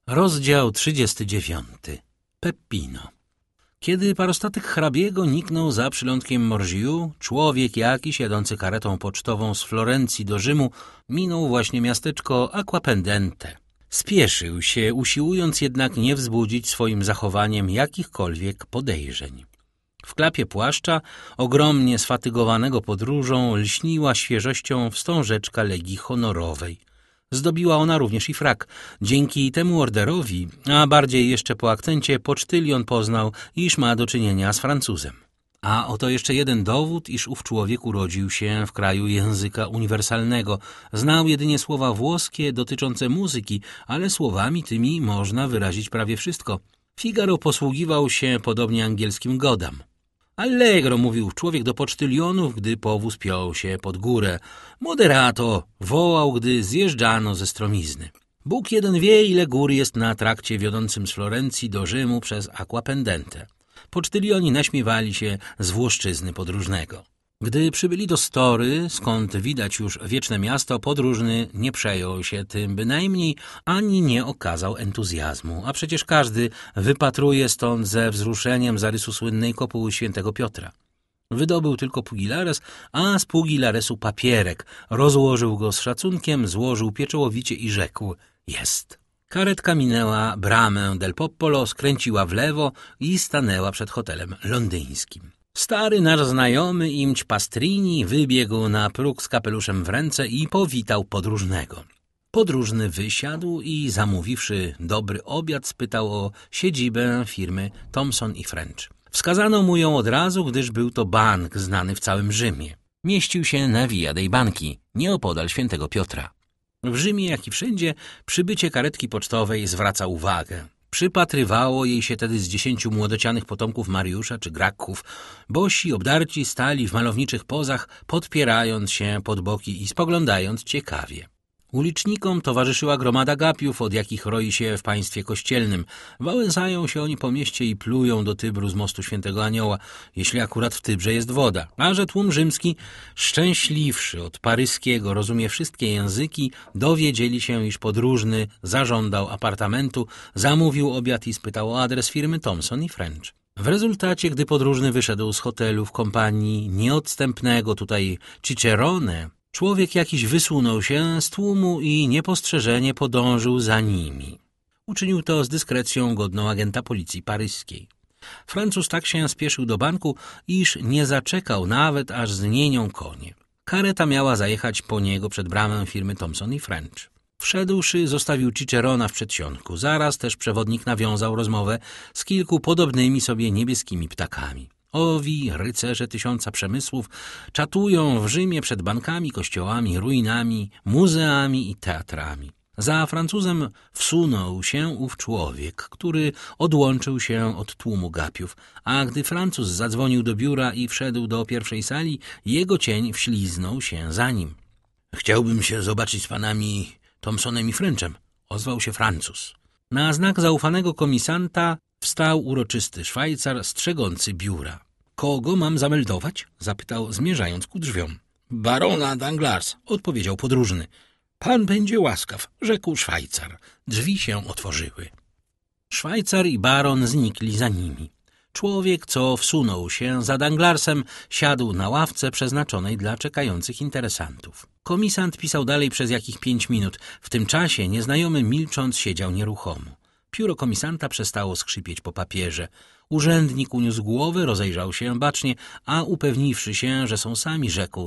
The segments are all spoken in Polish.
Rozdział 39. Peppino. Kiedy parostatek hrabiego niknął za przylądkiem Morziu, człowiek jakiś jadący karetą pocztową z Florencji do Rzymu minął właśnie miasteczko Acquapendente. Spieszył się, usiłując jednak nie wzbudzić swoim zachowaniem jakichkolwiek podejrzeń. W klapie płaszcza, ogromnie sfatygowanego podróżą, lśniła świeżością wstążeczka Legii Honorowej. Zdobiła ona również i frak. Dzięki temu orderowi, a bardziej jeszcze po akcencie, pocztylion poznał, iż ma do czynienia z Francuzem. A oto jeszcze jeden dowód, iż ów człowiek urodził się w kraju języka uniwersalnego. Znał jedynie słowa włoskie dotyczące muzyki, ale słowami tymi można wyrazić prawie wszystko. Figaro posługiwał się podobnie angielskim godam. Allegro, mówił człowiek do pocztylionów, gdy powóz piął się pod górę. Moderato, wołał, gdy zjeżdżano ze stromizny. Bóg jeden wie, ile gór jest na trakcie wiodącym z Florencji do Rzymu przez Acquapendente. Pocztylioni naśmiewali się z włoszczyzny podróżnego. Gdy przybyli do Story, skąd widać już wieczne miasto, podróżny nie przejął się tym bynajmniej, ani nie okazał entuzjazmu, a przecież każdy wypatruje stąd ze wzruszeniem zarysu słynnej kopuły świętego Piotra. Wydobył tylko pugilares, a z pugilaresu papierek, rozłożył go z szacunkiem, złożył pieczołowicie i rzekł: jest. Karetka minęła bramę del Popolo, skręciła w lewo i stanęła przed hotelem londyńskim. Stary nasz znajomy imć Pastrini wybiegł na próg z kapeluszem w ręce i powitał podróżnego. Podróżny wysiadł i zamówiwszy dobry obiad, spytał o siedzibę firmy Thomson & French. Wskazano mu ją od razu, gdyż był to bank znany w całym Rzymie. Mieścił się na Via dei Banchi, nieopodal świętego Piotra. W Rzymie, jak i wszędzie, przybycie karetki pocztowej zwraca uwagę. Przypatrywało jej się tedy z 10 młodocianych potomków Mariusza czy Gracchów. Bosi, obdarci stali w malowniczych pozach, podpierając się pod boki i spoglądając ciekawie. Ulicznikom towarzyszyła gromada gapiów, od jakich roi się w państwie kościelnym. Wałęsają się oni po mieście i plują do Tybru z mostu Świętego Anioła, jeśli akurat w Tybrze jest woda. A że tłum rzymski, szczęśliwszy od paryskiego, rozumie wszystkie języki, dowiedzieli się, iż podróżny zażądał apartamentu, zamówił obiad i spytał o adres firmy Thomson & French. W rezultacie, gdy podróżny wyszedł z hotelu w kompanii nieodstępnego tutaj Cicerone, człowiek jakiś wysunął się z tłumu i niepostrzeżenie podążył za nimi. Uczynił to z dyskrecją godną agenta policji paryskiej. Francuz tak się spieszył do banku, iż nie zaczekał nawet, aż zmienią konie. Kareta miała zajechać po niego przed bramę firmy Thomson & French. Wszedłszy, zostawił Cicerona w przedsionku. Zaraz też przewodnik nawiązał rozmowę z kilku podobnymi sobie niebieskimi ptakami. Owi rycerze 1000 przemysłów czatują w Rzymie przed bankami, kościołami, ruinami, muzeami i teatrami. Za Francuzem wsunął się ów człowiek, który odłączył się od tłumu gapiów, a gdy Francuz zadzwonił do biura i wszedł do pierwszej sali, jego cień wśliznął się za nim. Chciałbym się zobaczyć z panami Thomsonem i Frenchem, ozwał się Francuz. Na znak zaufanego komisanta wstał uroczysty Szwajcar strzegący biura. Kogo mam zameldować? Zapytał, zmierzając ku drzwiom. Barona Danglars, odpowiedział podróżny. Pan będzie łaskaw, rzekł Szwajcar. Drzwi się otworzyły. Szwajcar i baron znikli za nimi. Człowiek, co wsunął się za Danglarsem, siadł na ławce przeznaczonej dla czekających interesantów. Komisant pisał dalej przez jakich 5 minut. W tym czasie nieznajomy milcząc siedział nieruchomo. Pióro komisanta przestało skrzypieć po papierze. Urzędnik uniósł głowę, rozejrzał się bacznie, a upewniwszy się, że są sami, rzekł: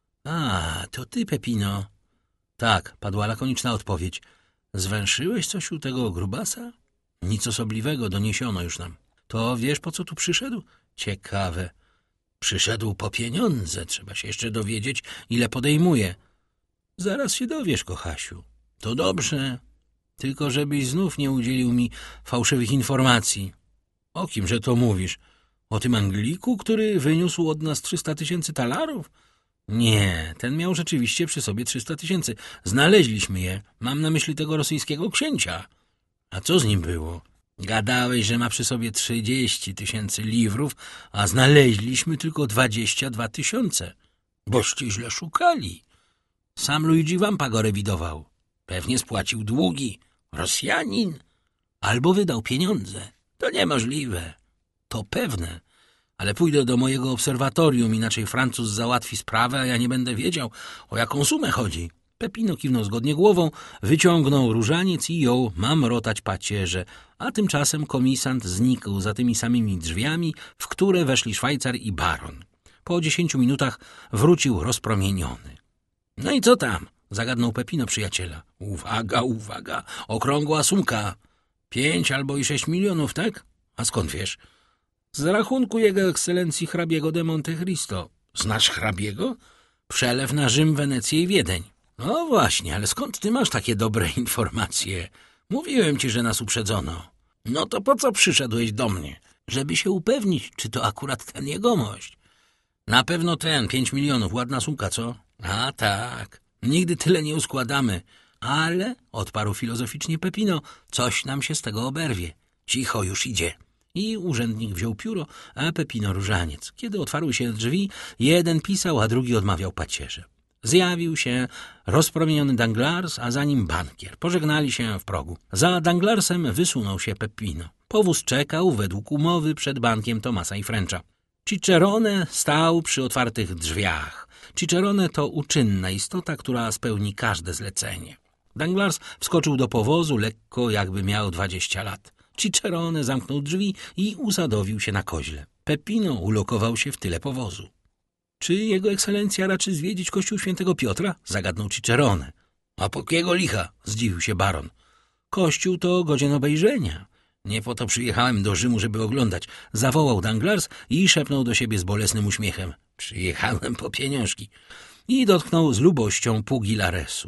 a, to ty, Peppino. Tak, padła lakoniczna odpowiedź. Zwęszyłeś coś u tego grubasa? Nic osobliwego, doniesiono już nam. To wiesz, po co tu przyszedł? Ciekawe. Przyszedł po pieniądze. Trzeba się jeszcze dowiedzieć, ile podejmuje. Zaraz się dowiesz, kochasiu. To dobrze. Tylko żebyś znów nie udzielił mi fałszywych informacji. O kimże to mówisz? O tym Angliku, który wyniósł od nas 300 000 talarów? Nie, ten miał rzeczywiście przy sobie 300 000. Znaleźliśmy je. Mam na myśli tego rosyjskiego księcia. A co z nim było? Gadałeś, że ma przy sobie 30 000 liwrów, a znaleźliśmy tylko 22 000. Boście źle szukali. Sam Luigi Vampa go rewidował. Pewnie spłacił długi. Rosjanin. Albo wydał pieniądze. To niemożliwe. To pewne. Ale pójdę do mojego obserwatorium, inaczej Francuz załatwi sprawę, a ja nie będę wiedział, o jaką sumę chodzi. Pepino kiwnął zgodnie głową, wyciągnął różaniec i jął mamrotać pacierze, a tymczasem komisant znikł za tymi samymi drzwiami, w które weszli Szwajcar i baron. Po 10 minutach wrócił rozpromieniony. — No i co tam? — zagadnął Pepino przyjaciela. — Uwaga, uwaga, okrągła sumka. 5 albo i 6 milionów, tak? A skąd wiesz? — Z rachunku jego ekscelencji hrabiego de Monte Cristo. — Znasz hrabiego? Przelew na Rzym, Wenecję i Wiedeń. — No właśnie, ale skąd ty masz takie dobre informacje? Mówiłem ci, że nas uprzedzono. — No to po co przyszedłeś do mnie? — Żeby się upewnić, czy to akurat ten jegomość. — Na pewno ten, 5 milionów, ładna sumka, co? — A tak, nigdy tyle nie uskładamy. Ale, odparł filozoficznie Pepino, coś nam się z tego oberwie. Cicho, już idzie. I urzędnik wziął pióro, a Pepino różaniec. Kiedy otwarły się drzwi, jeden pisał, a drugi odmawiał pacierze. Zjawił się rozpromieniony Danglars, a za nim bankier. Pożegnali się w progu. Za Danglarsem wysunął się Pepino. Powóz czekał według umowy przed bankiem Thomasa i Frencha. Cicerone stał przy otwartych drzwiach. Cicerone to uczynna istota, która spełni każde zlecenie. Danglars wskoczył do powozu lekko, jakby miał 20 lat. Cicerone zamknął drzwi i usadowił się na koźle. Pepino ulokował się w tyle powozu. — Czy jego ekscelencja raczy zwiedzić kościół świętego Piotra? — zagadnął Cicerone. — A po kiego licha? — zdziwił się baron. — Kościół to godzien obejrzenia. Nie po to przyjechałem do Rzymu, żeby oglądać. Zawołał Danglars i szepnął do siebie z bolesnym uśmiechem. Przyjechałem po pieniążki. I dotknął z lubością pugi laresu.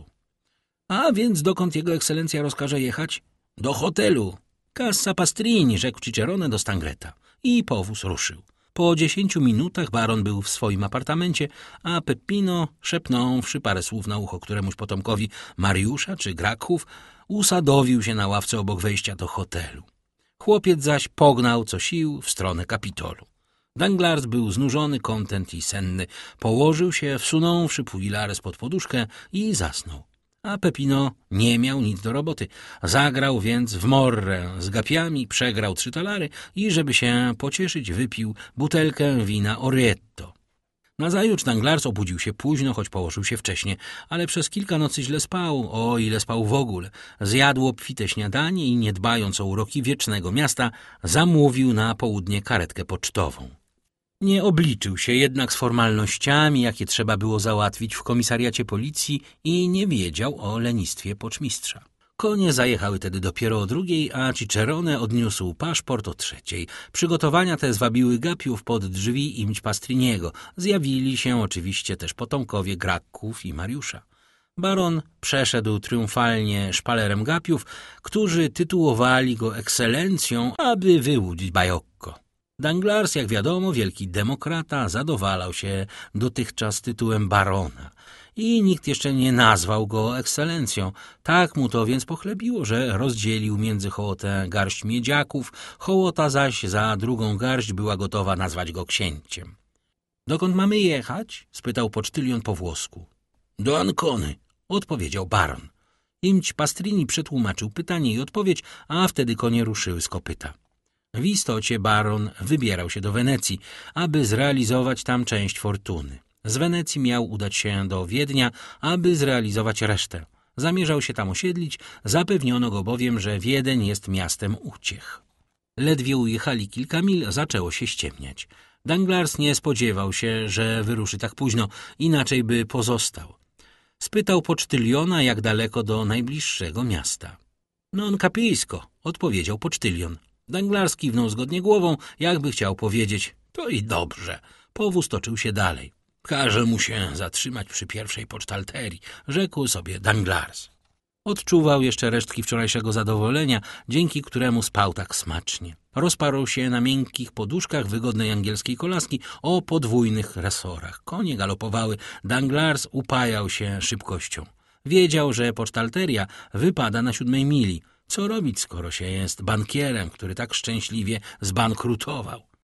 A więc dokąd jego ekscelencja rozkaże jechać? Do hotelu. Cassa Pastrini, rzekł Cicerone do Stangreta. I powóz ruszył. Po 10 minutach baron był w swoim apartamencie, a Peppino, szepnąwszy parę słów na ucho któremuś potomkowi Mariusza czy Gracchów, usadowił się na ławce obok wejścia do hotelu. Chłopiec zaś pognał co sił w stronę Kapitolu. Danglars był znużony, kontent i senny. Położył się, wsunąwszy pugilares pod poduszkę i zasnął. A Pepino nie miał nic do roboty. Zagrał więc w morrę z gapiami, przegrał 3 talary i, żeby się pocieszyć, wypił butelkę wina Orietto. Nazajutrz Danglars obudził się późno, choć położył się wcześnie, ale przez kilka nocy źle spał, o ile spał w ogóle. Zjadł obfite śniadanie i, nie dbając o uroki wiecznego miasta, zamówił na południe karetkę pocztową. Nie obliczył się jednak z formalnościami, jakie trzeba było załatwić w komisariacie policji i nie wiedział o lenistwie poczmistrza. Konie zajechały tedy dopiero o 2, a Cicerone odniósł paszport o 3. Przygotowania te zwabiły gapiów pod drzwi imć Pastriniego. Zjawili się oczywiście też potomkowie Gracchów i Mariusza. Baron przeszedł triumfalnie szpalerem gapiów, którzy tytułowali go ekscelencją, aby wyłudzić bajokko. Danglars, jak wiadomo, wielki demokrata, zadowalał się dotychczas tytułem barona i nikt jeszcze nie nazwał go ekscelencją. Tak mu to więc pochlebiło, że rozdzielił między hołotę garść miedziaków, hołota zaś za drugą garść była gotowa nazwać go księciem. — Dokąd mamy jechać? — spytał pocztylion po włosku. — Do Ancony — odpowiedział baron. Imć Pastrini przetłumaczył pytanie i odpowiedź, a wtedy konie ruszyły z kopyta. W istocie baron wybierał się do Wenecji, aby zrealizować tam część fortuny. Z Wenecji miał udać się do Wiednia, aby zrealizować resztę. Zamierzał się tam osiedlić, zapewniono go bowiem, że Wiedeń jest miastem uciech. Ledwie ujechali kilka mil, zaczęło się ściemniać. Danglars nie spodziewał się, że wyruszy tak późno, inaczej by pozostał. Spytał pocztyliona, jak daleko do najbliższego miasta. — Non capisco — odpowiedział pocztylion. Danglars kiwnął zgodnie głową, jakby chciał powiedzieć — to i dobrze. Powóz toczył się dalej. — Każę mu się zatrzymać przy pierwszej pocztalterii — rzekł sobie Danglars. Odczuwał jeszcze resztki wczorajszego zadowolenia, dzięki któremu spał tak smacznie. Rozparł się na miękkich poduszkach wygodnej angielskiej kolaski o podwójnych resorach. Konie galopowały, Danglars upajał się szybkością. Wiedział, że pocztalteria wypada na 7 mili. Co robić, skoro się jest bankierem, który tak szczęśliwie zbankrutował?